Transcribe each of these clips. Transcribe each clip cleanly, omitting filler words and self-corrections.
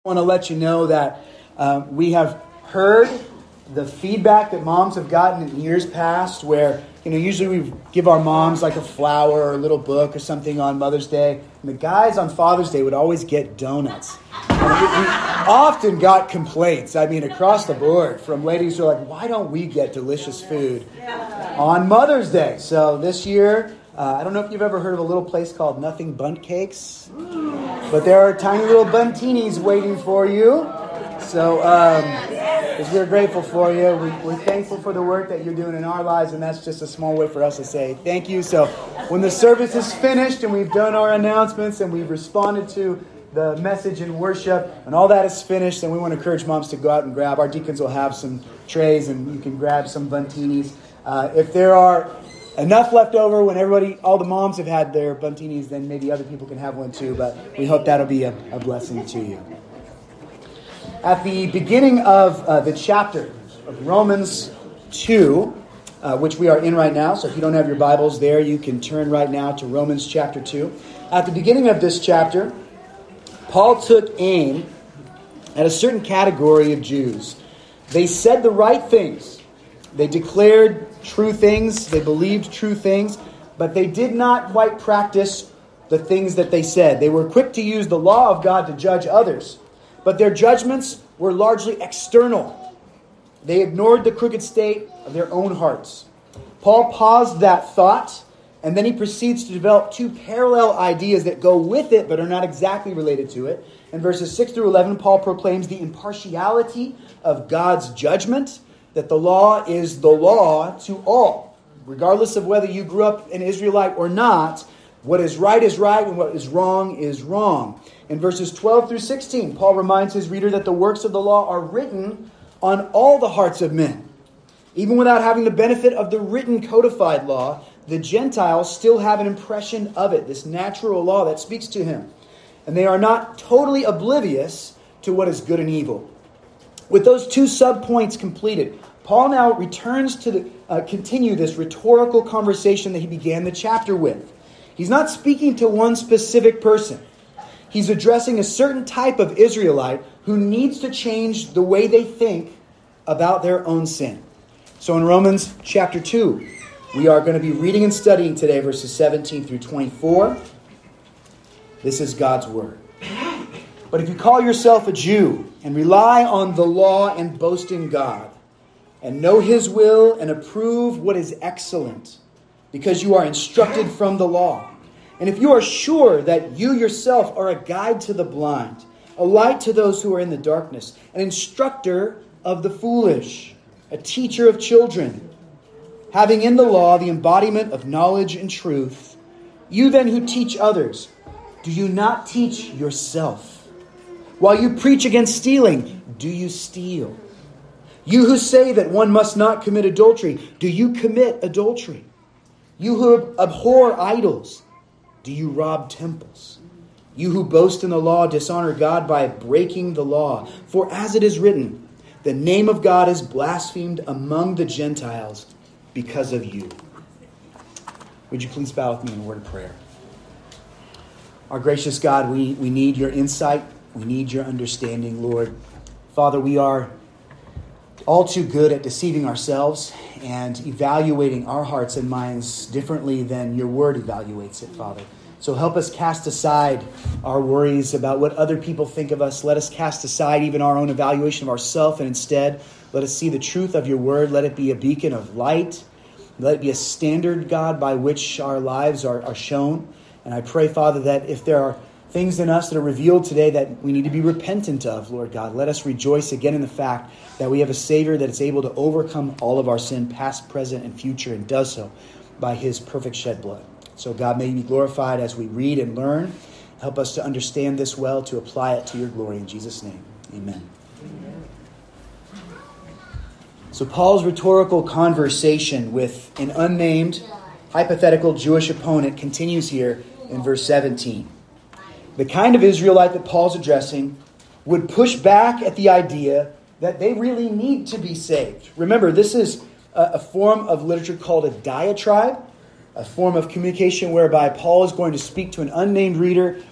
I want to let you know that we have heard the feedback that moms have gotten in years past where, usually we give our moms like a flower or a little book or something on Mother's Day. And the guys on Father's Day would always get donuts. And we often got complaints, across the board from ladies who are like, why don't we get delicious food on Mother's Day? So this year, I don't know if you've ever heard of a little place called Nothing Bundt Cakes, but there are tiny little buntinis waiting for you. So because we're grateful for you. We're thankful for the work that you're doing in our lives, and that's just a small way for us to say thank you. So when the service is finished and we've done our announcements and we've responded to the message in worship, and all that is finished, then we want to encourage moms to go out and grab. Our deacons will have some trays, and you can grab some buntinis. If there are enough left over when all the moms have had their buntinis, then maybe other people can have one too, but we hope that'll be a blessing to you. At the beginning of the chapter of Romans 2, which we are in right now, so if you don't have your Bibles there, you can turn right now to Romans chapter 2. At the beginning of this chapter, Paul took aim at a certain category of Jews. They said the right things. They declared true things. They believed true things. But they did not quite practice the things that they said. They were quick to use the law of God to judge others. But their judgments were largely external. They ignored the crooked state of their own hearts. Paul paused that thought, and then he proceeds to develop two parallel ideas that go with it but are not exactly related to it. In verses 6 through 11, Paul proclaims the impartiality of God's judgment, that the law is the law to all. Regardless of whether you grew up an Israelite or not, what is right and what is wrong is wrong. In verses 12 through 16, Paul reminds his reader that the works of the law are written on all the hearts of men. Even without having the benefit of the written codified law, the Gentiles still have an impression of it, this natural law that speaks to him. And they are not totally oblivious to what is good and evil. With those two subpoints completed, Paul now returns to continue this rhetorical conversation that he began the chapter with. He's not speaking to one specific person. He's addressing a certain type of Israelite who needs to change the way they think about their own sin. So in Romans chapter 2, we are going to be reading and studying today verses 17 through 24. This is God's word. But if you call yourself a Jew and rely on the law and boast in God, and know His will and approve what is excellent, because you are instructed from the law, and if you are sure that you yourself are a guide to the blind, a light to those who are in the darkness, an instructor of the foolish, a teacher of children, having in the law the embodiment of knowledge and truth, you then who teach others, do you not teach yourself? While you preach against stealing, do you steal? You who say that one must not commit adultery, do you commit adultery? You who abhor idols, do you rob temples? You who boast in the law dishonor God by breaking the law. For as it is written, the name of God is blasphemed among the Gentiles because of you. Would you please bow with me in a word of prayer? Our gracious God, we need your insight. We need your understanding, Lord. Father, we are all too good at deceiving ourselves and evaluating our hearts and minds differently than your word evaluates it, Father. So help us cast aside our worries about what other people think of us. Let us cast aside even our own evaluation of ourselves, and instead let us see the truth of your word. Let it be a beacon of light. Let it be a standard, God, by which our lives are shown. And I pray, Father, that if there are things in us that are revealed today that we need to be repentant of, Lord God, let us rejoice again in the fact that we have a Savior that is able to overcome all of our sin, past, present, and future, and does so by His perfect shed blood. So God, may you be glorified as we read and learn. Help us to understand this well, to apply it to your glory. In Jesus' name, amen. So Paul's rhetorical conversation with an unnamed, hypothetical Jewish opponent continues here in verse 17. The kind of Israelite that Paul's addressing would push back at the idea that they really need to be saved. Remember, this is a form of literature called a diatribe, a form of communication whereby Paul is going to speak to an unnamed reader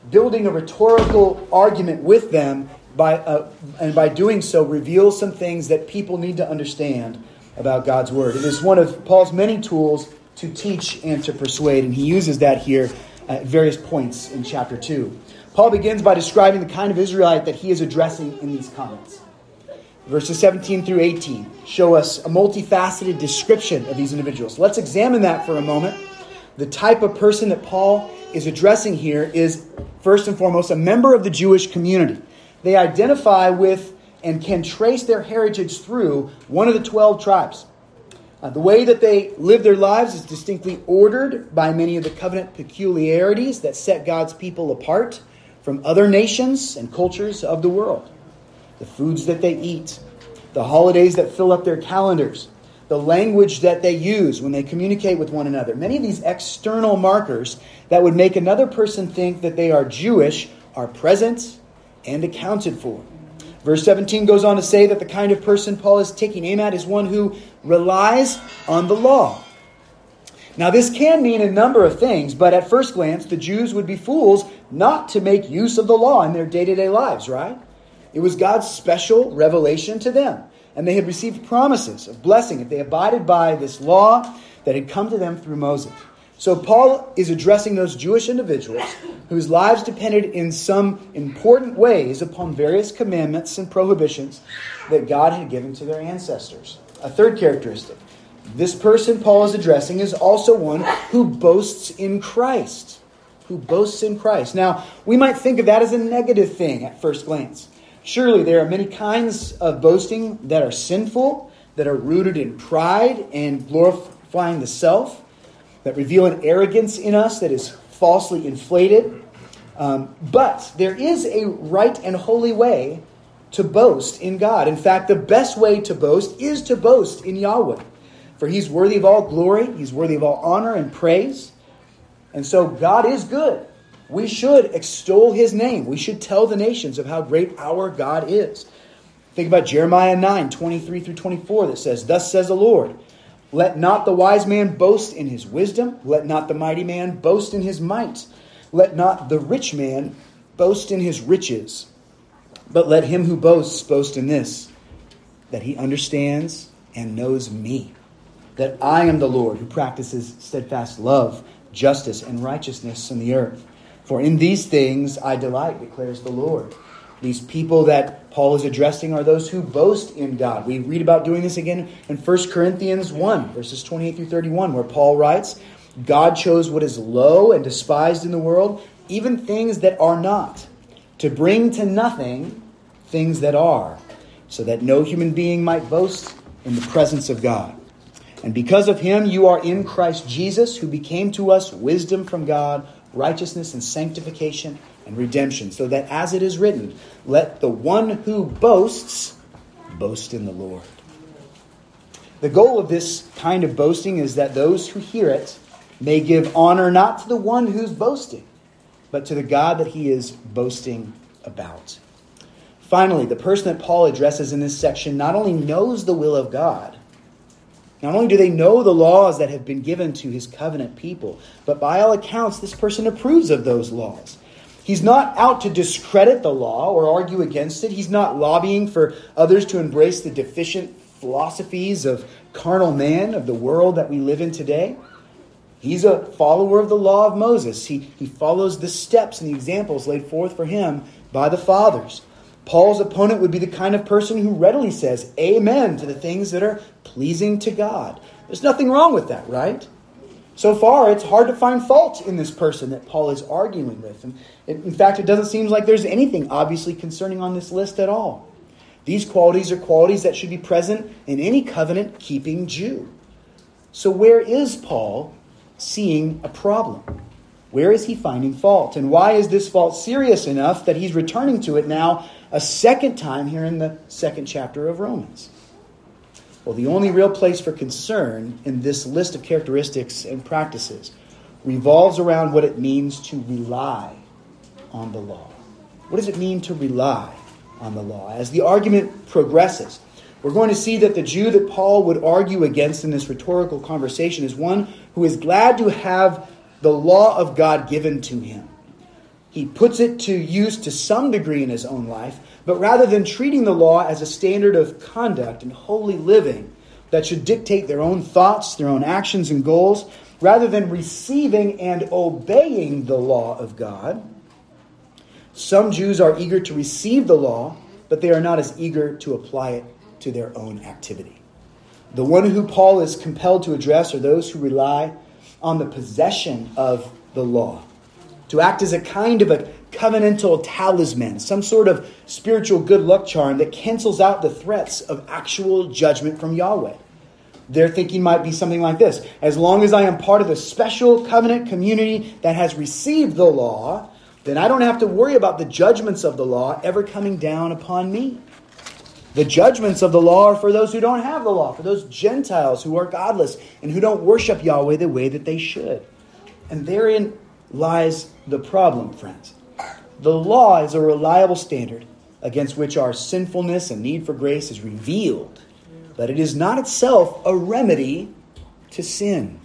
building a rhetorical argument with them and by doing so reveals some things that people need to understand about God's Word. It is one of Paul's many tools to teach and to persuade, and he uses that here at various points in chapter 2. Paul begins by describing the kind of Israelite that he is addressing in these comments. Verses 17 through 18 show us a multifaceted description of these individuals. Let's examine that for a moment. The type of person that Paul is addressing here is, first and foremost, a member of the Jewish community. They identify with and can trace their heritage through one of the 12 tribes. The way that they live their lives is distinctly ordered by many of the covenant peculiarities that set God's people apart from other nations and cultures of the world. The foods that they eat, the holidays that fill up their calendars, the language that they use when they communicate with one another. Many of these external markers that would make another person think that they are Jewish are present and accounted for. Verse 17 goes on to say that the kind of person Paul is taking aim at is one who relies on the law. Now, this can mean a number of things, but at first glance, the Jews would be fools not to make use of the law in their day-to-day lives, right? It was God's special revelation to them, and they had received promises of blessing if they abided by this law that had come to them through Moses. So Paul is addressing those Jewish individuals whose lives depended in some important ways upon various commandments and prohibitions that God had given to their ancestors. A third characteristic. This person Paul is addressing is also one who boasts in Christ. Who boasts in Christ. Now, we might think of that as a negative thing at first glance. Surely there are many kinds of boasting that are sinful, that are rooted in pride and glorifying the self, that reveal an arrogance in us that is falsely inflated. But there is a right and holy way to boast in God. In fact, the best way to boast is to boast in Yahweh. For He's worthy of all glory, He's worthy of all honor and praise. And so God is good. We should extol His name. We should tell the nations of how great our God is. Think about Jeremiah 9, 23 through 24 that says, "Thus says the Lord, let not the wise man boast in his wisdom. Let not the mighty man boast in his might. Let not the rich man boast in his riches. But let him who boasts boast in this, that he understands and knows me, that I am the Lord who practices steadfast love, justice, and righteousness in the earth. For in these things I delight, declares the Lord." These people that Paul is addressing are those who boast in God. We read about doing this again in 1 Corinthians 1, verses 28 through 31, where Paul writes, "God chose what is low and despised in the world, even things that are not, to bring to nothing things that are, so that no human being might boast in the presence of God. And because of Him you are in Christ Jesus, who became to us wisdom from God, righteousness and sanctification and redemption, so that as it is written, let the one who boasts boast in the Lord." The goal of this kind of boasting is that those who hear it may give honor not to the one who's boasting, but to the God that he is boasting about. Finally, the person that Paul addresses in this section not only knows the will of God, not only do they know the laws that have been given to his covenant people, but by all accounts, this person approves of those laws. He's not out to discredit the law or argue against it. He's not lobbying for others to embrace the deficient philosophies of carnal man, of the world that we live in today. He's a follower of the law of Moses. He follows the steps and the examples laid forth for him by the fathers. Paul's opponent would be the kind of person who readily says amen to the things that are pleasing to God. There's nothing wrong with that, right? So far, it's hard to find fault in this person that Paul is arguing with. And in fact, it doesn't seem like there's anything obviously concerning on this list at all. These qualities are qualities that should be present in any covenant-keeping Jew. So where is Paul seeing a problem? Where is he finding fault? And why is this fault serious enough that he's returning to it now a second time here in the second chapter of Romans? Well, the only real place for concern in this list of characteristics and practices revolves around what it means to rely on the law. What does it mean to rely on the law? As the argument progresses, we're going to see that the Jew that Paul would argue against in this rhetorical conversation is one who is glad to have the law of God given to him. He puts it to use to some degree in his own life, but rather than treating the law as a standard of conduct and holy living that should dictate their own thoughts, their own actions and goals, rather than receiving and obeying the law of God, some Jews are eager to receive the law, but they are not as eager to apply it to their own activity. The one who Paul is compelled to address are those who rely on the possession of the law, to act as a kind of a covenantal talisman, some sort of spiritual good luck charm that cancels out the threats of actual judgment from Yahweh. Their thinking might be something like this: as long as I am part of the special covenant community that has received the law, then I don't have to worry about the judgments of the law ever coming down upon me. The judgments of the law are for those who don't have the law, for those Gentiles who are godless and who don't worship Yahweh the way that they should. And therein lies the problem, friends. The law is a reliable standard against which our sinfulness and need for grace is revealed, but it is not itself a remedy to sin.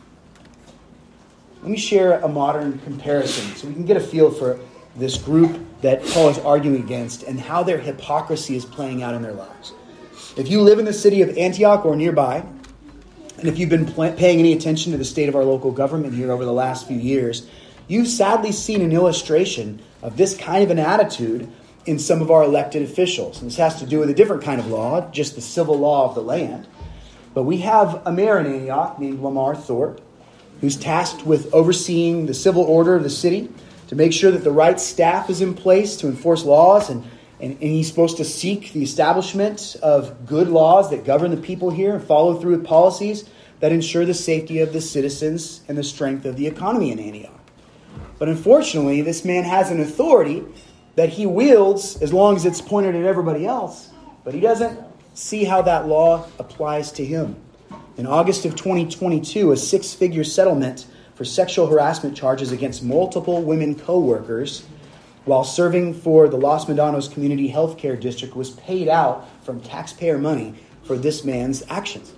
Let me share a modern comparison so we can get a feel for this group that Paul is arguing against and how their hypocrisy is playing out in their lives. If you live in the city of Antioch or nearby, and if you've been paying any attention to the state of our local government here over the last few years, you've sadly seen an illustration of this kind of an attitude in some of our elected officials. And this has to do with a different kind of law, just the civil law of the land. But we have a mayor in Antioch named Lamar Thorpe, who's tasked with overseeing the civil order of the city to make sure that the right staff is in place to enforce laws. And he's supposed to seek the establishment of good laws that govern the people here and follow through with policies that ensure the safety of the citizens and the strength of the economy in Antioch. But unfortunately, this man has an authority that he wields as long as it's pointed at everybody else, but he doesn't see how that law applies to him. In August of 2022, a 6-figure settlement for sexual harassment charges against multiple women co-workers while serving for the Los Medanos Community Healthcare District was paid out from taxpayer money for this man's actions.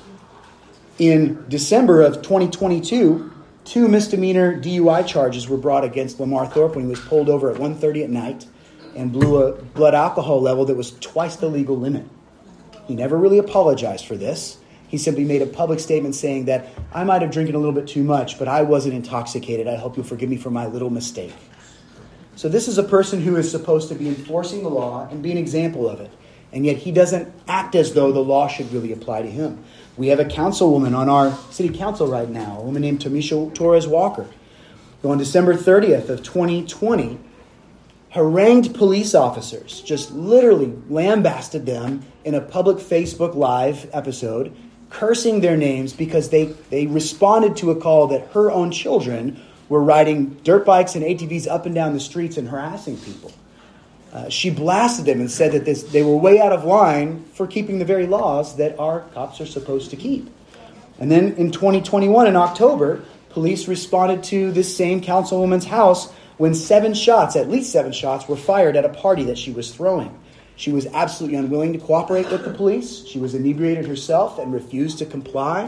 In December of 2022, 2 misdemeanor DUI charges were brought against Lamar Thorpe when he was pulled over at 1:30 at night and blew a blood alcohol level that was twice the legal limit. He never really apologized for this. He simply made a public statement saying that I might have drinking a little bit too much, but I wasn't intoxicated. I hope you'll forgive me for my little mistake. So this is a person who is supposed to be enforcing the law and be an example of it. And yet he doesn't act as though the law should really apply to him. We have a councilwoman on our city council right now, a woman named Tamisha Torres Walker, who on December 30th of 2020 harangued police officers, just literally lambasted them in a public Facebook Live episode, cursing their names because they responded to a call that her own children were riding dirt bikes and ATVs up and down the streets and harassing people. She blasted them and said that they were way out of line for keeping the very laws that our cops are supposed to keep. And then in 2021, in October, police responded to this same councilwoman's house when at least seven shots were fired at a party that she was throwing. She was absolutely unwilling to cooperate with the police. She was inebriated herself and refused to comply.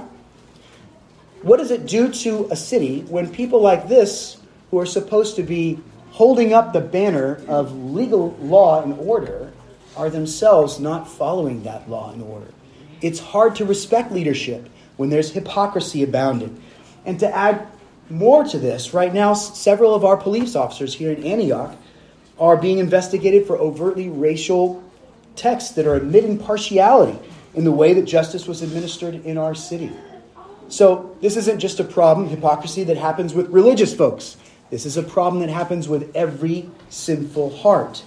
What does it do to a city when people like this, who are supposed to be holding up the banner of legal law and order, are themselves not following that law and order? It's hard to respect leadership when there's hypocrisy abounding. And to add more to this, right now, several of our police officers here in Antioch are being investigated for overtly racial texts that are admitting partiality in the way that justice was administered in our city. So this isn't just a problem, hypocrisy, that happens with religious folks. This is a problem that happens with every sinful heart.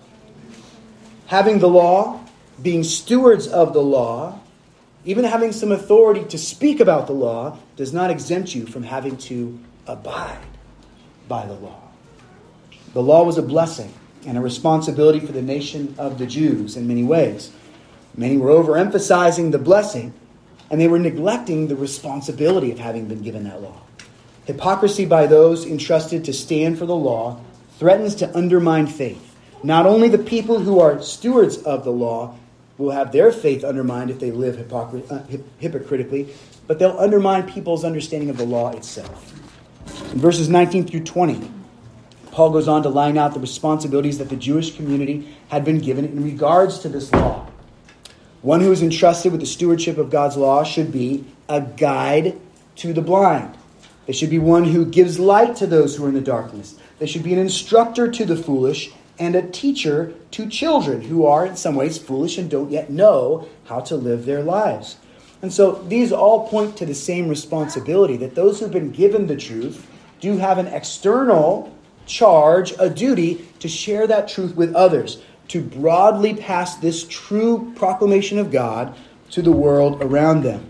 Having the law, being stewards of the law, even having some authority to speak about the law, does not exempt you from having to abide by the law. The law was a blessing and a responsibility for the nation of the Jews in many ways. Many were overemphasizing the blessing, and they were neglecting the responsibility of having been given that law. Hypocrisy by those entrusted to stand for the law threatens to undermine faith. Not only the people who are stewards of the law will have their faith undermined if they live hypocritically, but they'll undermine people's understanding of the law itself. In verses 19 through 20, Paul goes on to line out the responsibilities that the Jewish community had been given in regards to this law. One who is entrusted with the stewardship of God's law should be a guide to the blind. They should be one who gives light to those who are in the darkness. They should be an instructor to the foolish and a teacher to children who are in some ways foolish and don't yet know how to live their lives. And so these all point to the same responsibility, that those who've been given the truth do have an external charge, a duty to share that truth with others, to broadly pass this true proclamation of God to the world around them.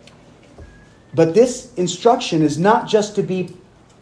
But this instruction is not just to be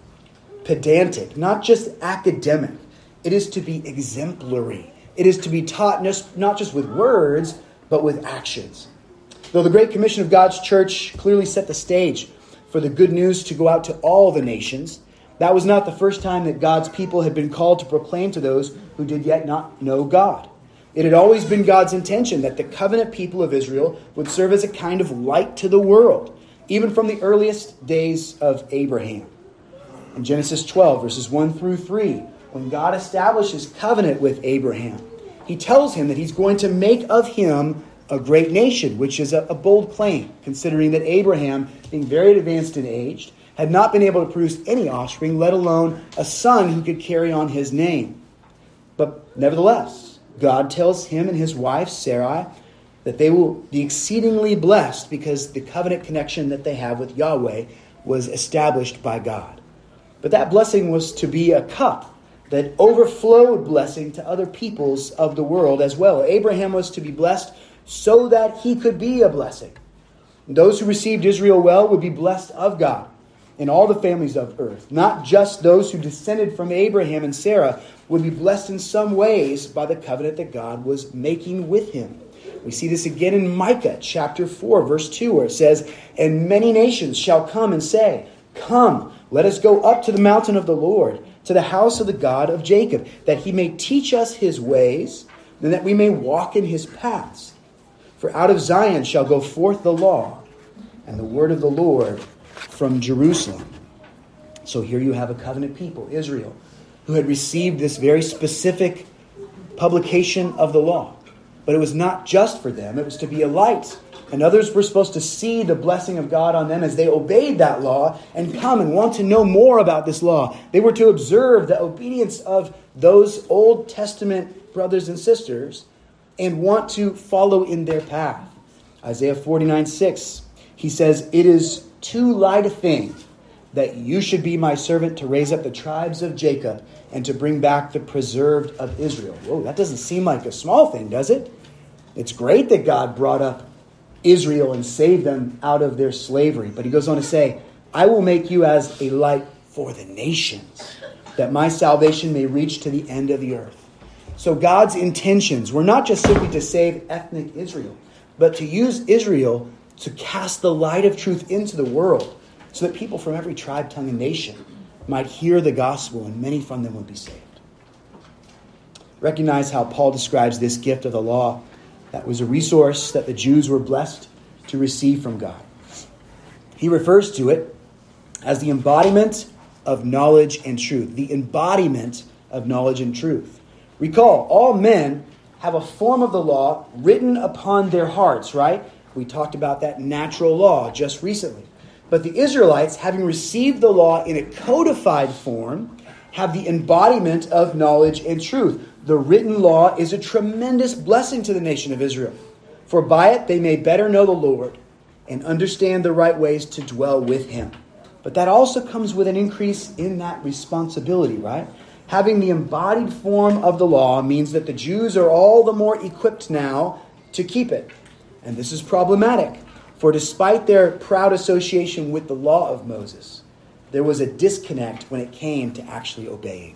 pedantic, not just academic. It is to be exemplary. It is to be taught not just with words, but with actions. Though the Great Commission of God's church clearly set the stage for the good news to go out to all the nations, that was not the first time that God's people had been called to proclaim to those who did yet not know God. It had always been God's intention that the covenant people of Israel would serve as a kind of light to the world, even from the earliest days of Abraham. In Genesis 12, verses 1 through 3, when God establishes covenant with Abraham, he tells him that he's going to make of him a great nation, which is a bold claim, considering that Abraham, being very advanced in age, had not been able to produce any offspring, let alone a son who could carry on his name. But nevertheless, God tells him and his wife, Sarai, that they will be exceedingly blessed because the covenant connection that they have with Yahweh was established by God. But that blessing was to be a cup that overflowed blessing to other peoples of the world as well. Abraham was to be blessed so that he could be a blessing. Those who received Israel well would be blessed of God in all the families of earth. Not just those who descended from Abraham and Sarah would be blessed in some ways by the covenant that God was making with him. We see this again in Micah chapter 4, verse 2, where it says, "And many nations shall come and say, 'Come, let us go up to the mountain of the Lord, to the house of the God of Jacob, that he may teach us his ways, and that we may walk in his paths. For out of Zion shall go forth the law, and the word of the Lord from Jerusalem.'" So here you have a covenant people, Israel, who had received this very specific publication of the law. But it was not just for them. It was to be a light. And others were supposed to see the blessing of God on them as they obeyed that law and come and want to know more about this law. They were to observe the obedience of those Old Testament brothers and sisters and want to follow in their path. Isaiah 49:6, he says, "It is too light a thing that you should be my servant to raise up the tribes of Jacob and to bring back the preserved of Israel." Whoa, that doesn't seem like a small thing, does it? It's great that God brought up Israel and saved them out of their slavery. But he goes on to say, "I will make you as a light for the nations, that my salvation may reach to the end of the earth." So God's intentions were not just simply to save ethnic Israel, but to use Israel to cast the light of truth into the world so that people from every tribe, tongue, and nation might hear the gospel, and many from them would be saved. Recognize how Paul describes this gift of the law. That was a resource that the Jews were blessed to receive from God. He refers to it as the embodiment of knowledge and truth. The embodiment of knowledge and truth. Recall, all men have a form of the law written upon their hearts, right? We talked about that natural law just recently. But the Israelites, having received the law in a codified form, have the embodiment of knowledge and truth. The written law is a tremendous blessing to the nation of Israel. For by it they may better know the Lord and understand the right ways to dwell with him. But that also comes with an increase in that responsibility, right? Having the embodied form of the law means that the Jews are all the more equipped now to keep it. And this is problematic. For despite their proud association with the law of Moses, there was a disconnect when it came to actually obeying.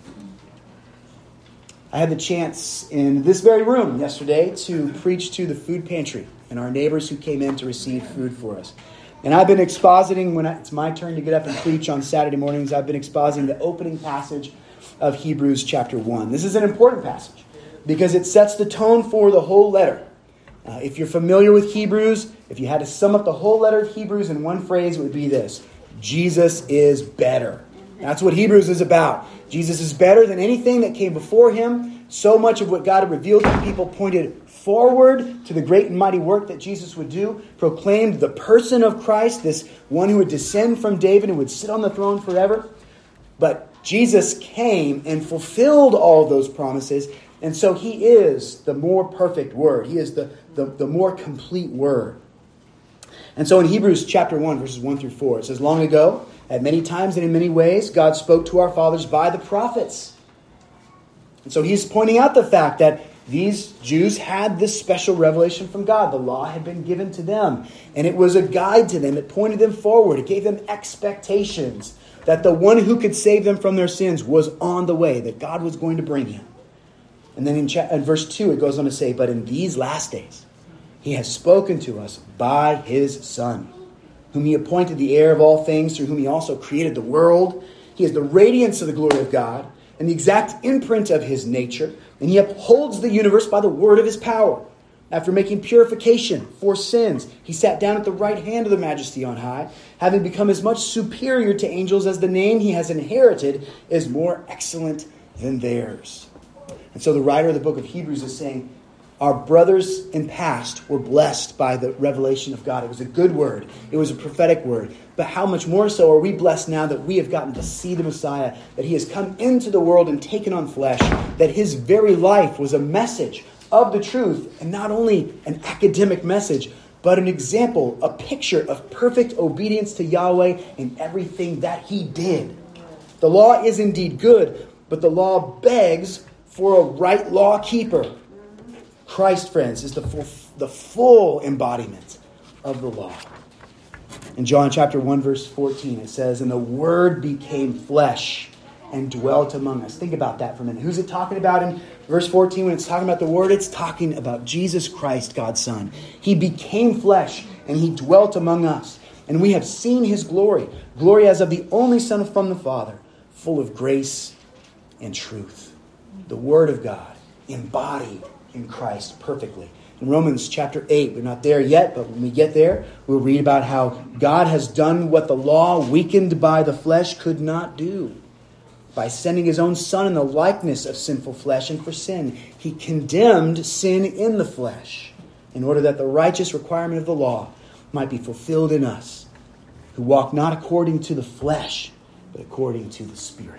I had the chance in this very room yesterday to preach to the food pantry and our neighbors who came in to receive food for us. And I've been expositing, when it's my turn to get up and preach on Saturday mornings, I've been expositing the opening passage of Hebrews chapter 1. This is an important passage because it sets the tone for the whole letter. If you're familiar with Hebrews, if you had to sum up the whole letter of Hebrews in one phrase, it would be this: Jesus is better. That's what Hebrews is about. Jesus is better than anything that came before him. So much of what God had revealed to people pointed forward to the great and mighty work that Jesus would do, proclaimed the person of Christ, this one who would descend from David and would sit on the throne forever. But Jesus came and fulfilled all of those promises, and so he is the more perfect word. He is the more complete word. And so in Hebrews chapter 1, verses 1 through 4, it says, long ago, at many times and in many ways, God spoke to our fathers by the prophets. And so he's pointing out the fact that these Jews had this special revelation from God. The law had been given to them, and it was a guide to them. It pointed them forward. It gave them expectations that the one who could save them from their sins was on the way, that God was going to bring him. And then in verse 2, it goes on to say, but in these last days, he has spoken to us by his Son, whom he appointed the heir of all things, through whom he also created the world. He is the radiance of the glory of God and the exact imprint of his nature, and he upholds the universe by the word of his power. After making purification for sins, he sat down at the right hand of the Majesty on high, having become as much superior to angels as the name he has inherited is more excellent than theirs. And so the writer of the book of Hebrews is saying, our brothers in past were blessed by the revelation of God. It was a good word. It was a prophetic word. But how much more so are we blessed now that we have gotten to see the Messiah, that he has come into the world and taken on flesh, that his very life was a message of the truth, and not only an academic message, but an example, a picture of perfect obedience to Yahweh in everything that he did. The law is indeed good, but the law begs for a right law keeper. Christ, friends, is the full embodiment of the law. In John chapter 1, verse 14, it says, and the Word became flesh and dwelt among us. Think about that for a minute. Who's it talking about in verse 14 when it's talking about the Word? It's talking about Jesus Christ, God's Son. He became flesh and he dwelt among us. And we have seen his glory, glory as of the only Son from the Father, full of grace and truth. The Word of God embodied in Christ perfectly. In Romans chapter 8, we're not there yet, but when we get there, we'll read about how God has done what the law, weakened by the flesh, could not do. By sending his own Son in the likeness of sinful flesh, and for sin, he condemned sin in the flesh, in order that the righteous requirement of the law might be fulfilled in us, who walk not according to the flesh, but according to the Spirit.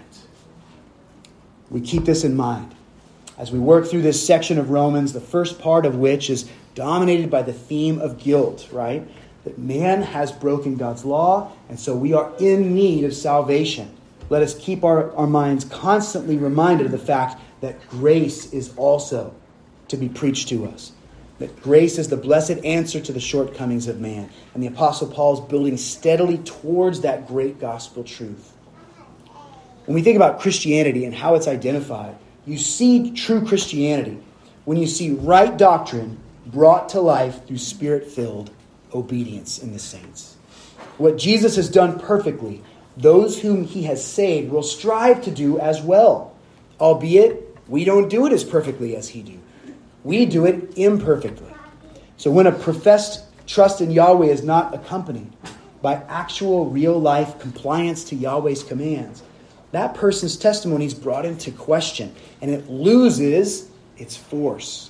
We keep this in mind as we work through this section of Romans, the first part of which is dominated by the theme of guilt, right? That man has broken God's law, and so we are in need of salvation. Let us keep our minds constantly reminded of the fact that grace is also to be preached to us. That grace is the blessed answer to the shortcomings of man. And the Apostle Paul is building steadily towards that great gospel truth. When we think about Christianity and how it's identified, you see true Christianity when you see right doctrine brought to life through Spirit-filled obedience in the saints. What Jesus has done perfectly, those whom he has saved will strive to do as well. Albeit, we don't do it as perfectly as he do. We do it imperfectly. So when a professed trust in Yahweh is not accompanied by actual real-life compliance to Yahweh's commands, that person's testimony is brought into question, and it loses its force.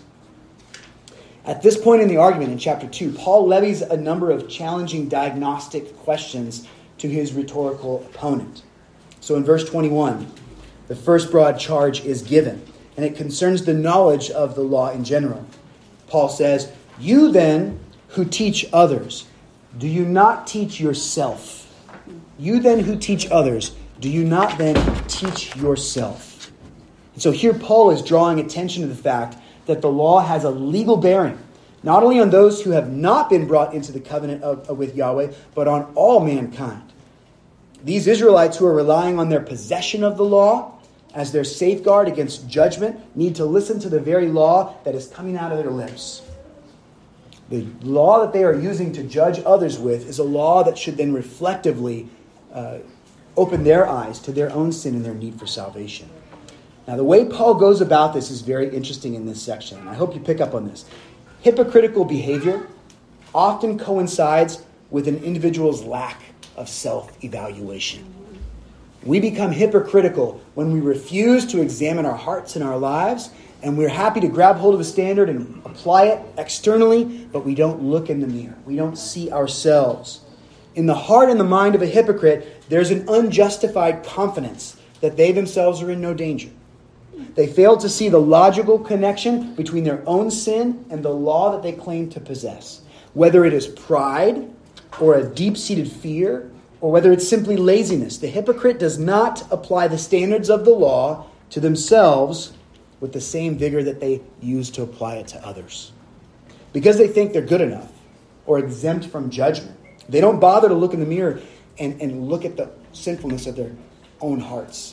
At this point in the argument in chapter 2, Paul levies a number of challenging diagnostic questions to his rhetorical opponent. So in verse 21, the first broad charge is given, and it concerns the knowledge of the law in general. Paul says, you then who teach others, do you not teach yourself? You then who teach others, do you not then teach yourself? And so here Paul is drawing attention to the fact that the law has a legal bearing, not only on those who have not been brought into the covenant with Yahweh, but on all mankind. These Israelites who are relying on their possession of the law as their safeguard against judgment need to listen to the very law that is coming out of their lips. The law that they are using to judge others with is a law that should then reflectively open their eyes to their own sin and their need for salvation. Now, the way Paul goes about this is very interesting in this section, and I hope you pick up on this. Hypocritical behavior often coincides with an individual's lack of self-evaluation. We become hypocritical when we refuse to examine our hearts and our lives, and we're happy to grab hold of a standard and apply it externally, but we don't look in the mirror. We don't see ourselves. In the heart and the mind of a hypocrite, there's an unjustified confidence that they themselves are in no danger. They fail to see the logical connection between their own sin and the law that they claim to possess. Whether it is pride or a deep-seated fear, or whether it's simply laziness, the hypocrite does not apply the standards of the law to themselves with the same vigor that they use to apply it to others. Because they think they're good enough or exempt from judgment, they don't bother to look in the mirror and look at the sinfulness of their own hearts.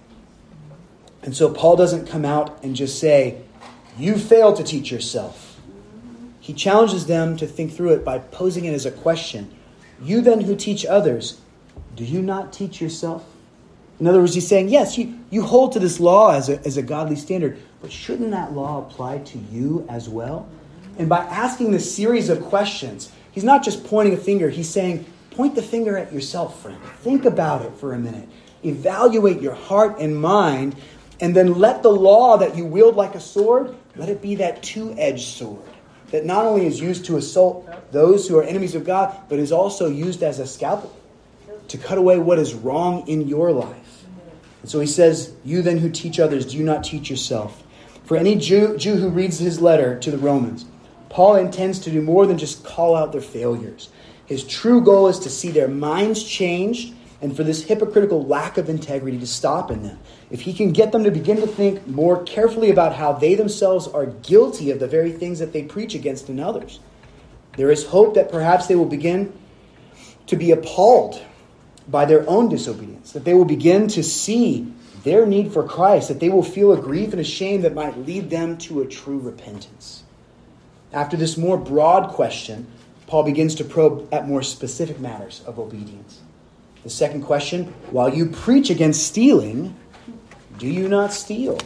And so Paul doesn't come out and just say, you failed to teach yourself. He challenges them to think through it by posing it as a question. You then who teach others, do you not teach yourself? In other words, he's saying, yes, you hold to this law as a godly standard, but shouldn't that law apply to you as well? And by asking this series of questions, he's not just pointing a finger, he's saying, point the finger at yourself, friend. Think about it for a minute. Evaluate your heart and mind, and then let the law that you wield like a sword, let it be that two-edged sword that not only is used to assault those who are enemies of God, but is also used as a scalpel to cut away what is wrong in your life. And so he says, you then who teach others, do you not teach yourself? For any Jew who reads his letter to the Romans, Paul intends to do more than just call out their failures. His true goal is to see their minds changed and for this hypocritical lack of integrity to stop in them. If he can get them to begin to think more carefully about how they themselves are guilty of the very things that they preach against in others, there is hope that perhaps they will begin to be appalled by their own disobedience, that they will begin to see their need for Christ, that they will feel a grief and a shame that might lead them to a true repentance. After this more broad question, Paul begins to probe at more specific matters of obedience. The second question, while you preach against stealing, do you not steal?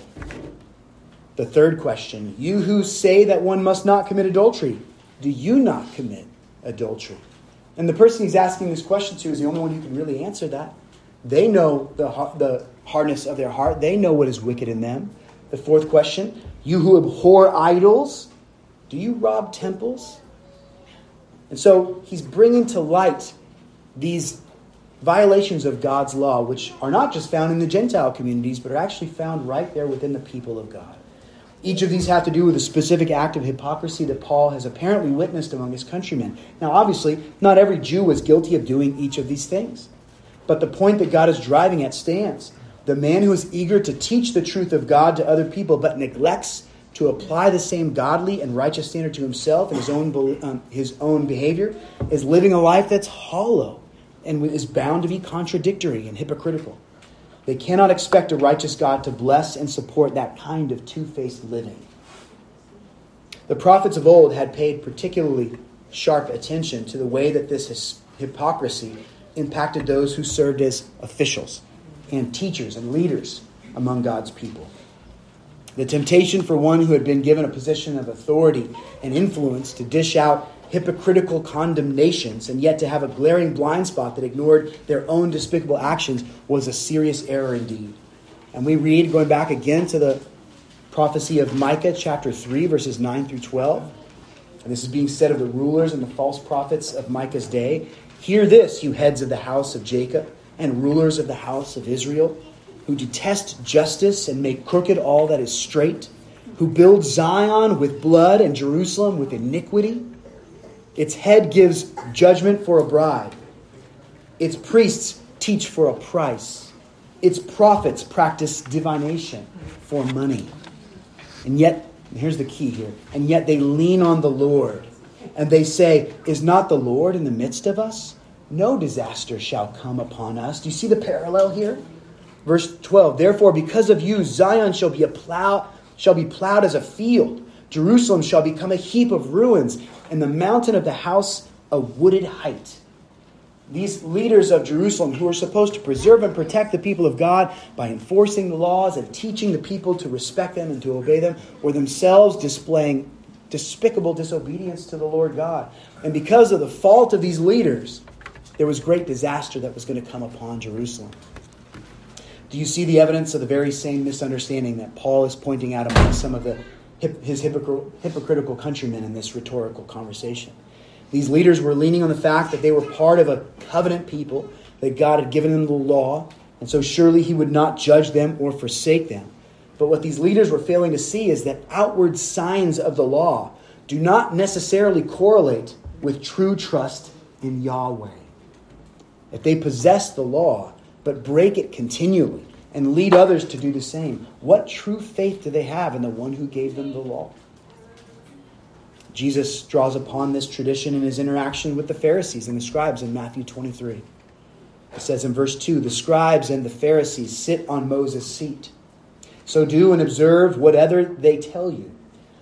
The third question, you who say that one must not commit adultery, do you not commit adultery? And the person he's asking this question to is the only one who can really answer that. They know the hardness of their heart. They know what is wicked in them. The fourth question, you who abhor idols, do you rob temples? And so he's bringing to light these violations of God's law, which are not just found in the Gentile communities, but are actually found right there within the people of God. Each of these have to do with a specific act of hypocrisy that Paul has apparently witnessed among his countrymen. Now, obviously, not every Jew was guilty of doing each of these things. But the point that God is driving at stands. The man who is eager to teach the truth of God to other people, but neglects to apply the same godly and righteous standard to himself and his own behavior, is living a life that's hollow and is bound to be contradictory and hypocritical. They cannot expect a righteous God to bless and support that kind of two-faced living. The prophets of old had paid particularly sharp attention to the way that this hypocrisy impacted those who served as officials and teachers and leaders among God's people. The temptation for one who had been given a position of authority and influence to dish out hypocritical condemnations and yet to have a glaring blind spot that ignored their own despicable actions was a serious error indeed. And we read, going back again to the prophecy of Micah chapter 3, verses 9 through 12. And this is being said of the rulers and the false prophets of Micah's day. Hear this, you heads of the house of Jacob and rulers of the house of Israel, who detest justice and make crooked all that is straight, who build Zion with blood and Jerusalem with iniquity. Its head gives judgment for a bribe. Its priests teach for a price. Its prophets practice divination for money. And yet, here's the key here, and yet they lean on the Lord. And they say, is not the Lord in the midst of us? No disaster shall come upon us. Do you see the parallel here? Verse 12, therefore, because of you, Zion shall be plowed as a field. Jerusalem shall become a heap of ruins, and the mountain of the house a wooded height. These leaders of Jerusalem, who are supposed to preserve and protect the people of God by enforcing the laws and teaching the people to respect them and to obey them, were themselves displaying despicable disobedience to the Lord God. And because of the fault of these leaders, there was great disaster that was going to come upon Jerusalem. Do you see the evidence of the very same misunderstanding that Paul is pointing out among some of his hypocritical countrymen in this rhetorical conversation? These leaders were leaning on the fact that they were part of a covenant people, that God had given them the law, and so surely he would not judge them or forsake them. But what these leaders were failing to see is that outward signs of the law do not necessarily correlate with true trust in Yahweh. If they possess the law, but break it continually and lead others to do the same, what true faith do they have in the one who gave them the law? Jesus draws upon this tradition in his interaction with the Pharisees and the scribes in Matthew 23. It says in verse 2, the scribes and the Pharisees sit on Moses' seat. So do and observe whatever they tell you,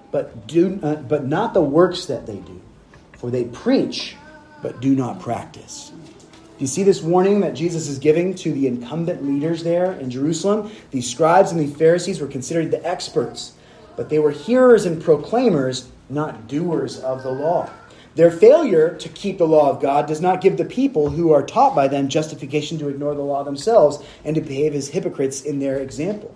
but not the works that they do, for they preach, but do not practice. Do you see this warning that Jesus is giving to the incumbent leaders there in Jerusalem? These scribes and the Pharisees were considered the experts, but they were hearers and proclaimers, not doers of the law. Their failure to keep the law of God does not give the people who are taught by them justification to ignore the law themselves and to behave as hypocrites in their example.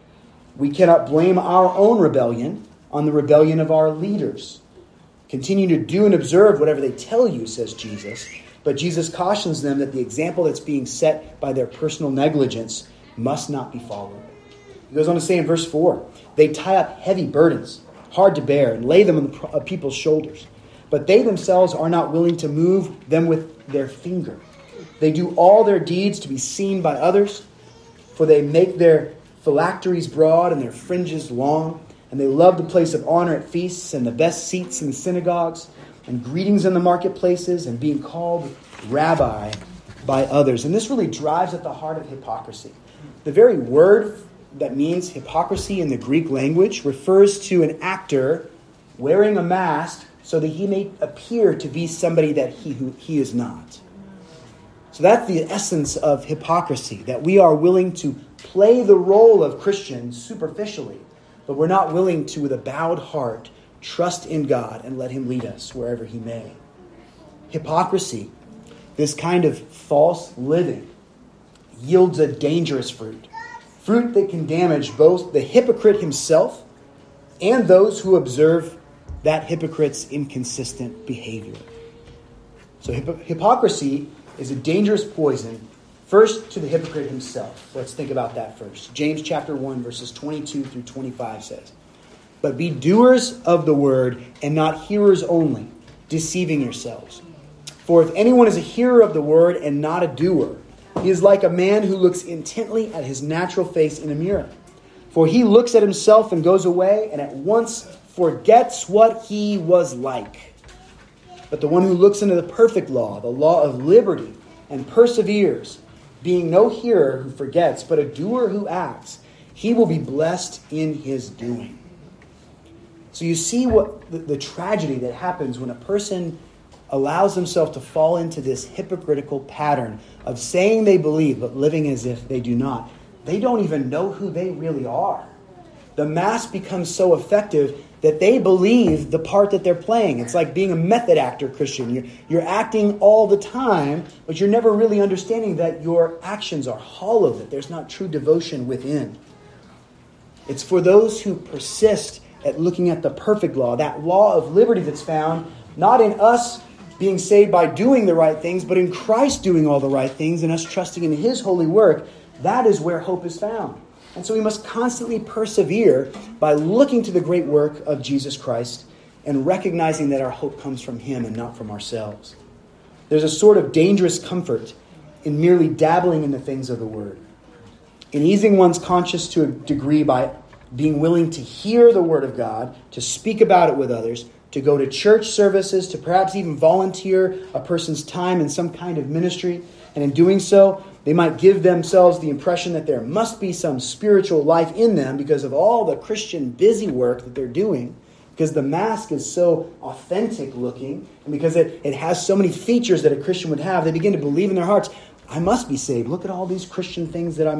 We cannot blame our own rebellion on the rebellion of our leaders. Continue to do and observe whatever they tell you, says Jesus. But Jesus cautions them that the example that's being set by their personal negligence must not be followed. He goes on to say in verse 4, they tie up heavy burdens, hard to bear, and lay them on the people's shoulders. But they themselves are not willing to move them with their finger. They do all their deeds to be seen by others, for they make their phylacteries broad and their fringes long, and they love the place of honor at feasts and the best seats in the synagogues and greetings in the marketplaces and being called rabbi by others. And this really drives at the heart of hypocrisy. The very word that means hypocrisy in the Greek language refers to an actor wearing a mask so that he may appear to be somebody that he is not. So that's the essence of hypocrisy, that we are willing to play the role of Christians superficially, but we're not willing to, with a bowed heart, trust in God and let him lead us wherever he may. Hypocrisy, this kind of false living, yields a dangerous fruit. Fruit that can damage both the hypocrite himself and those who observe that hypocrite's inconsistent behavior. So hypocrisy is a dangerous poison, first to the hypocrite himself. Let's think about that first. James chapter 1, verses 22 through 25 says, but be doers of the word and not hearers only, deceiving yourselves. For if anyone is a hearer of the word and not a doer, he is like a man who looks intently at his natural face in a mirror. For he looks at himself and goes away and at once forgets what he was like. But the one who looks into the perfect law, the law of liberty, and perseveres, being no hearer who forgets, but a doer who acts, he will be blessed in his doing. So you see what the tragedy that happens when a person allows themselves to fall into this hypocritical pattern of saying they believe but living as if they do not. They don't even know who they really are. The mask becomes so effective that they believe the part that they're playing. It's like being a method actor Christian. You're acting all the time, but you're never really understanding that your actions are hollow, that there's not true devotion within. It's for those who persist at looking at the perfect law, that law of liberty that's found not in us being saved by doing the right things, but in Christ doing all the right things and us trusting in his holy work. That is where hope is found. And so we must constantly persevere by looking to the great work of Jesus Christ and recognizing that our hope comes from him and not from ourselves. There's a sort of dangerous comfort in merely dabbling in the things of the word, in easing one's conscience to a degree by being willing to hear the word of God, to speak about it with others, to go to church services, to perhaps even volunteer a person's time in some kind of ministry. And in doing so, they might give themselves the impression that there must be some spiritual life in them because of all the Christian busy work that they're doing, because the mask is so authentic looking, and because it has so many features that a Christian would have. They begin to believe in their hearts, I must be saved. Look at all these Christian things that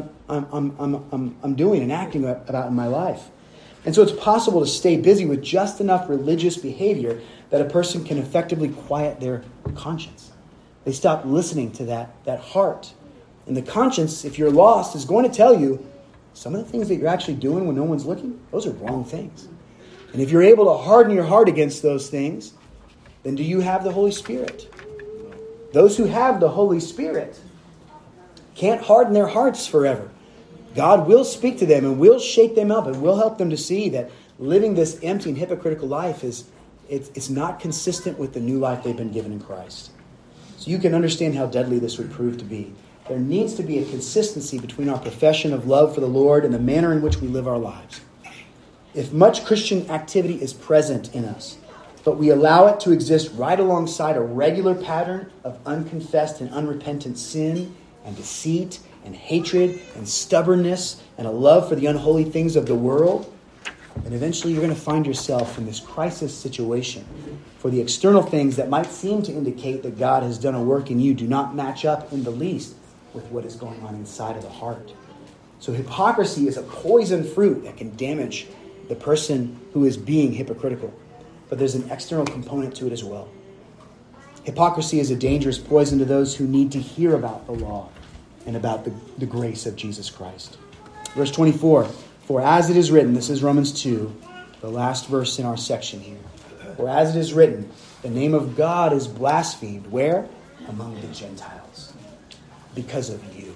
I'm doing and acting about in my life. And so it's possible to stay busy with just enough religious behavior that a person can effectively quiet their conscience. They stop listening to that heart. And the conscience, if you're lost, is going to tell you some of the things that you're actually doing when no one's looking, those are wrong things. And if you're able to harden your heart against those things, then do you have the Holy Spirit? Those who have the Holy Spirit can't harden their hearts forever. God will speak to them and will shake them up and will help them to see that living this empty and hypocritical life it's not consistent with the new life they've been given in Christ. So you can understand how deadly this would prove to be. There needs to be a consistency between our profession of love for the Lord and the manner in which we live our lives. If much Christian activity is present in us, but we allow it to exist right alongside a regular pattern of unconfessed and unrepentant sin and deceit and hatred and stubbornness and a love for the unholy things of the world, then eventually you're going to find yourself in this crisis situation. For the external things that might seem to indicate that God has done a work in you do not match up in the least with what is going on inside of the heart. So hypocrisy is a poison fruit that can damage the person who is being hypocritical. But there's an external component to it as well. Hypocrisy is a dangerous poison to those who need to hear about the law and about the grace of Jesus Christ. Verse 24, for as it is written, this is Romans 2, the last verse in our section here. For as it is written, the name of God is blasphemed. Where? Among the Gentiles. Because of you.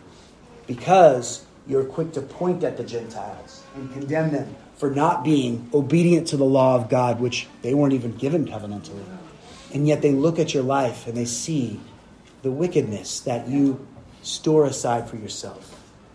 Because you're quick to point at the Gentiles and condemn them for not being obedient to the law of God, which they weren't even given covenantally. And yet they look at your life and they see the wickedness that you store aside for yourself.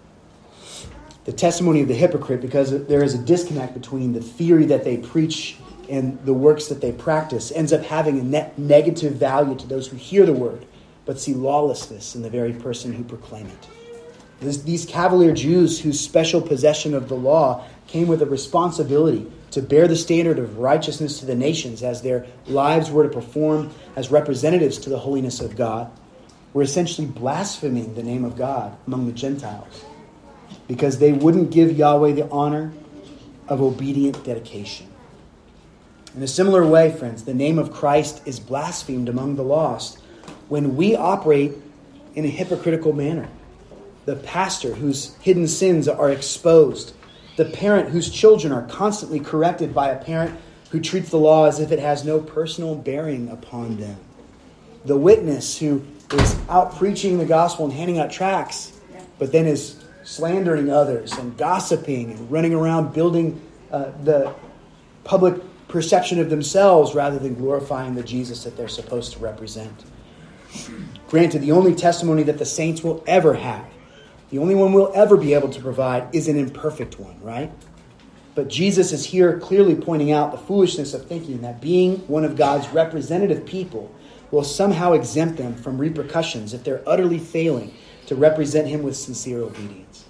The testimony of the hypocrite, because there is a disconnect between the theory that they preach and the works that they practice, ends up having a net negative value to those who hear the word, but see lawlessness in the very person who proclaim it. These cavalier Jews whose special possession of the law came with a responsibility to bear the standard of righteousness to the nations as their lives were to perform as representatives to the holiness of God, were essentially blaspheming the name of God among the Gentiles because they wouldn't give Yahweh the honor of obedient dedication. In a similar way, friends, the name of Christ is blasphemed among the lost when we operate in a hypocritical manner. The pastor whose hidden sins are exposed. The parent whose children are constantly corrected by a parent who treats the law as if it has no personal bearing upon them. The witness who is out preaching the gospel and handing out tracts, but then is slandering others and gossiping and running around building the public perception of themselves rather than glorifying the Jesus that they're supposed to represent. Granted, the only testimony that the saints will ever have, the only one we'll ever be able to provide, is an imperfect one, right? But Jesus is here clearly pointing out the foolishness of thinking that being one of God's representative people will somehow exempt them from repercussions if they're utterly failing to represent him with sincere obedience.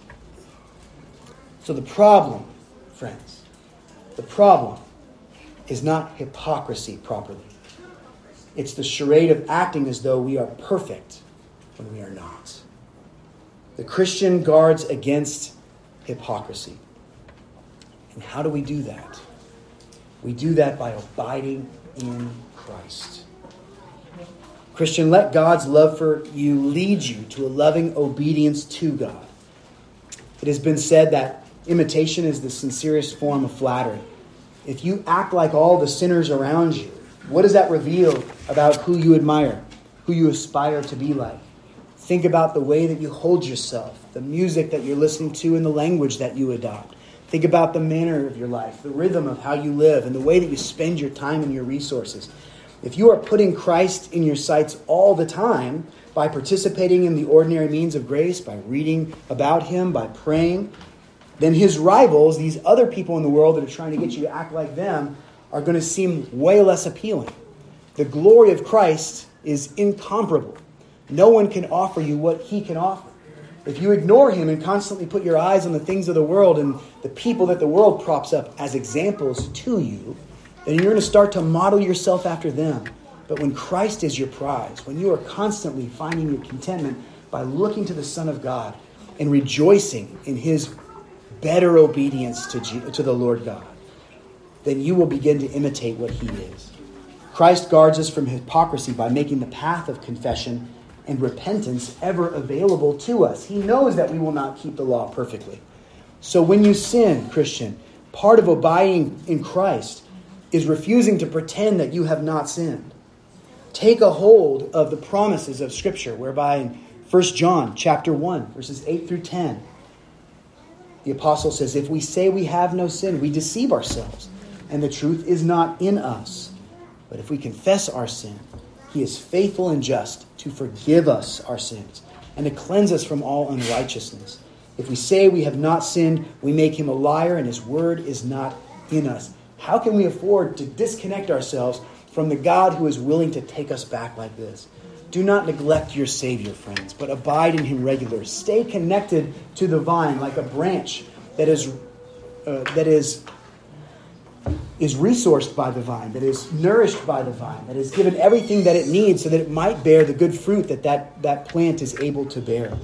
So the problem, friends, the problem is not hypocrisy properly. It's the charade of acting as though we are perfect when we are not. The Christian guards against hypocrisy. And how do we do that? We do that by abiding in Christ. Christian, let God's love for you lead you to a loving obedience to God. It has been said that imitation is the sincerest form of flattery. If you act like all the sinners around you, what does that reveal about who you admire, who you aspire to be like? Think about the way that you hold yourself, the music that you're listening to, and the language that you adopt. Think about the manner of your life, the rhythm of how you live, and the way that you spend your time and your resources. If you are putting Christ in your sights all the time by participating in the ordinary means of grace, by reading about him, by praying, then his rivals, these other people in the world that are trying to get you to act like them, are going to seem way less appealing. The glory of Christ is incomparable. No one can offer you what he can offer. If you ignore him and constantly put your eyes on the things of the world and the people that the world props up as examples to you, then you're going to start to model yourself after them. But when Christ is your prize, when you are constantly finding your contentment by looking to the Son of God and rejoicing in his better obedience to the Lord God, then you will begin to imitate what he is. Christ guards us from hypocrisy by making the path of confession and repentance ever available to us. He knows that we will not keep the law perfectly. So when you sin, Christian, part of abiding in Christ is refusing to pretend that you have not sinned. Take a hold of the promises of Scripture, whereby in 1 John chapter 1, verses 8 through 10, the apostle says, if we say we have no sin, we deceive ourselves, and the truth is not in us. But if we confess our sin, he is faithful and just to forgive us our sins and to cleanse us from all unrighteousness. If we say we have not sinned, we make him a liar, and his word is not in us. How can we afford to disconnect ourselves from the God who is willing to take us back like this? Do not neglect your Savior, friends, but abide in him regularly. Stay connected to the vine like a branch that is resourced by the vine, that is nourished by the vine, that is given everything that it needs so that it might bear the good fruit that plant is able to bear.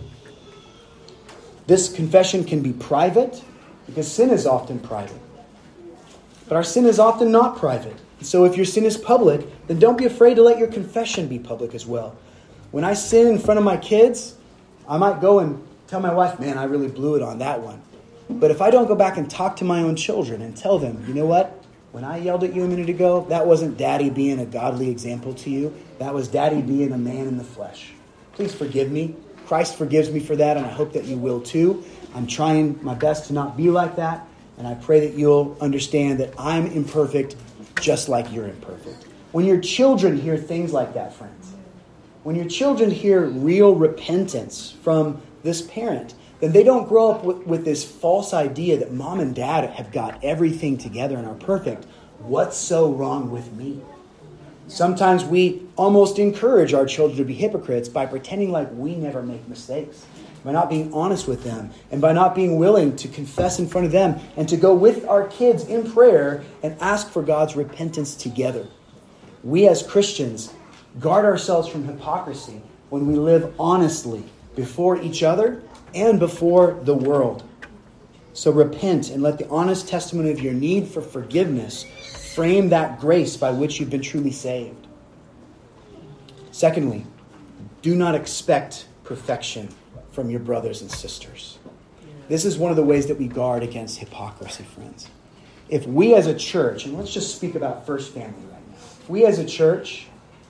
This confession can be private, because sin is often private. But our sin is often not private. So if your sin is public, then don't be afraid to let your confession be public as well. When I sin in front of my kids, I might go and tell my wife, man, I really blew it on that one. But if I don't go back and talk to my own children and tell them, you know what? When I yelled at you a minute ago, that wasn't Daddy being a godly example to you. That was Daddy being a man in the flesh. Please forgive me. Christ forgives me for that, and I hope that you will too. I'm trying my best to not be like that, and I pray that you'll understand that I'm imperfect just like you're imperfect. When your children hear things like that, friends, when your children hear real repentance from this parent, then they don't grow up with this false idea that mom and dad have got everything together and are perfect. What's so wrong with me? Sometimes we almost encourage our children to be hypocrites by pretending like we never make mistakes, by not being honest with them, and by not being willing to confess in front of them and to go with our kids in prayer and ask for God's repentance together. We as Christians guard ourselves from hypocrisy when we live honestly before each other and before the world. So repent and let the honest testimony of your need for forgiveness frame that grace by which you've been truly saved. Secondly, do not expect perfection from your brothers and sisters. This is one of the ways that we guard against hypocrisy, friends. If we as a church, and let's just speak about First Family right now. If we as a church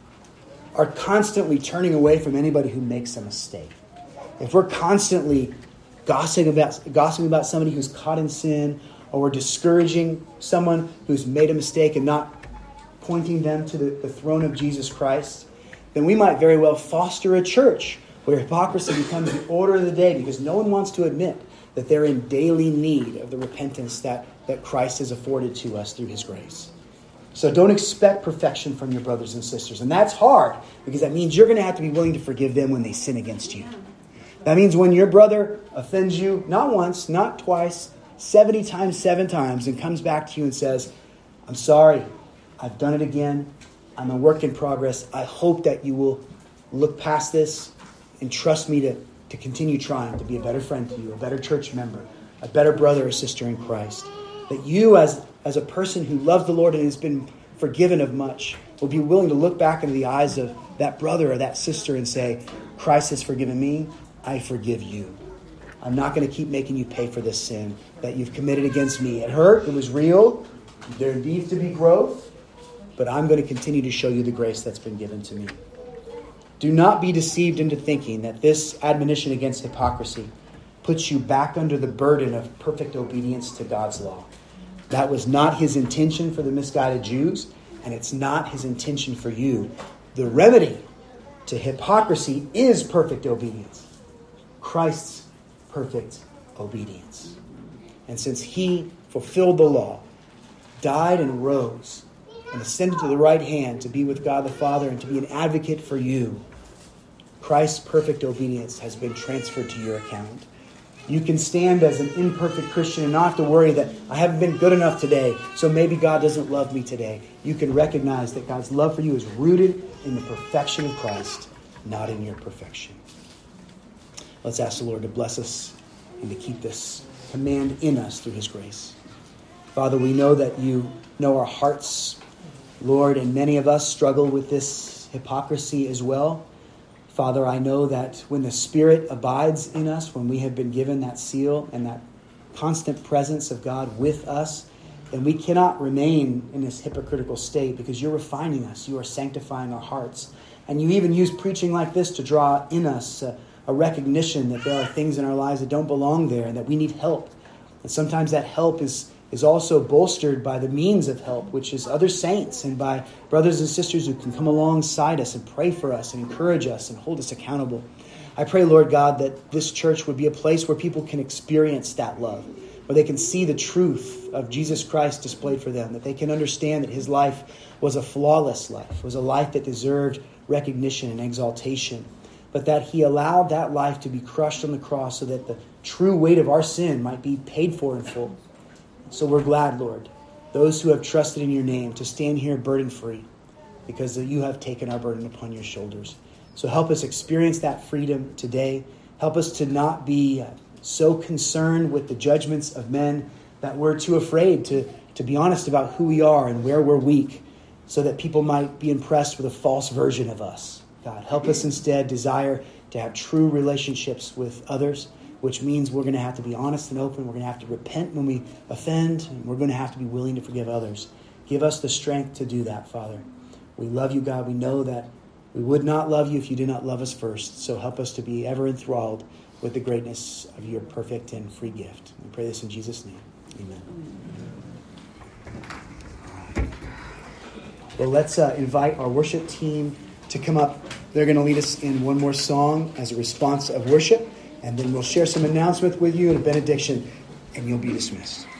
are constantly turning away from anybody who makes a mistake, if we're constantly gossiping about somebody who's caught in sin, or we're discouraging someone who's made a mistake and not pointing them to the throne of Jesus Christ, then we might very well foster a church where hypocrisy becomes the order of the day, because no one wants to admit that they're in daily need of the repentance that Christ has afforded to us through his grace. So don't expect perfection from your brothers and sisters. And that's hard, because that means you're going to have to be willing to forgive them when they sin against you. That means when your brother offends you, not once, not twice, 70 times, 7 times, and comes back to you and says, I'm sorry, I've done it again. I'm a work in progress. I hope that you will look past this and trust me to continue trying to be a better friend to you, a better church member, a better brother or sister in Christ. That you as a person who loves the Lord and has been forgiven of much will be willing to look back into the eyes of that brother or that sister and say, Christ has forgiven me, I forgive you. I'm not going to keep making you pay for this sin that you've committed against me. It hurt. It was real. There needs to be growth. But I'm going to continue to show you the grace that's been given to me. Do not be deceived into thinking that this admonition against hypocrisy puts you back under the burden of perfect obedience to God's law. That was not his intention for the misguided Jews, and it's not his intention for you. The remedy to hypocrisy is perfect obedience. Christ's perfect obedience. And since he fulfilled the law, died and rose, and ascended to the right hand to be with God the Father and to be an advocate for you, Christ's perfect obedience has been transferred to your account. You can stand as an imperfect Christian and not have to worry that I haven't been good enough today, so maybe God doesn't love me today. You can recognize that God's love for you is rooted in the perfection of Christ, not in your perfection. Let's ask the Lord to bless us and to keep this command in us through his grace. Father, we know that you know our hearts, Lord, and many of us struggle with this hypocrisy as well. Father, I know that when the Spirit abides in us, when we have been given that seal and that constant presence of God with us, then we cannot remain in this hypocritical state because you're refining us. You are sanctifying our hearts. And you even use preaching like this to draw in us a recognition that there are things in our lives that don't belong there and that we need help. And sometimes that help is also bolstered by the means of help, which is other saints and by brothers and sisters who can come alongside us and pray for us and encourage us and hold us accountable. I pray, Lord God, that this church would be a place where people can experience that love, where they can see the truth of Jesus Christ displayed for them, that they can understand that his life was a flawless life, was a life that deserved recognition and exaltation, but that he allowed that life to be crushed on the cross so that the true weight of our sin might be paid for in full. So we're glad, Lord, those who have trusted in your name to stand here burden-free because you have taken our burden upon your shoulders. So help us experience that freedom today. Help us to not be so concerned with the judgments of men that we're too afraid to be honest about who we are and where we're weak so that people might be impressed with a false version of us. God, help us instead desire to have true relationships with others, which means we're going to have to be honest and open. We're going to have to repent when we offend, and we're going to have to be willing to forgive others. Give us the strength to do that, Father. We love you, God. We know that we would not love you if you did not love us first. So help us to be ever enthralled with the greatness of your perfect and free gift. We pray this in Jesus' name. Amen. Well, let's invite our worship team to come up. They're going to lead us in one more song as a response of worship, and then we'll share some announcements with you and a benediction, and you'll be dismissed.